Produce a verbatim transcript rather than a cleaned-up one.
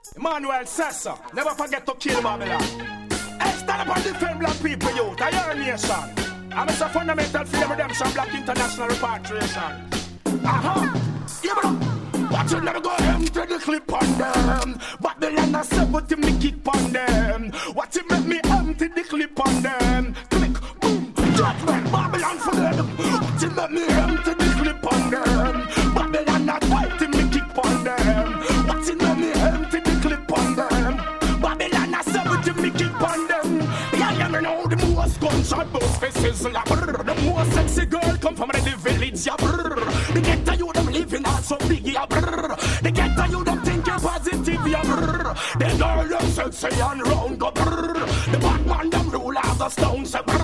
Emmanuel Sessa, never forget to kill Babylon. Hey, stand up and defend black people, youth, I your nation. And it's a fundamental freedom redemption, black international repatriation. Aha! Give it up! Watch you never go empty the clip on them. Babylon a seventy me kick on them. Watch you make me empty the clip on them. Click, boom, judgment, Babylon for them. Watch you make me empty the clip on them. Babylon a twenty me kick on them. Watch you make me empty the clip on them. Babylon a seventy me kick on them. Yeah, yeah, me know the most gunshot bust faces. The most sexy girl come from the village. Yeah, the ghetto you them living out so big. Yeah, the ghetto you them thinking positive. Yeah, the girl them sexy and round. Go the bad man them rule out the stones.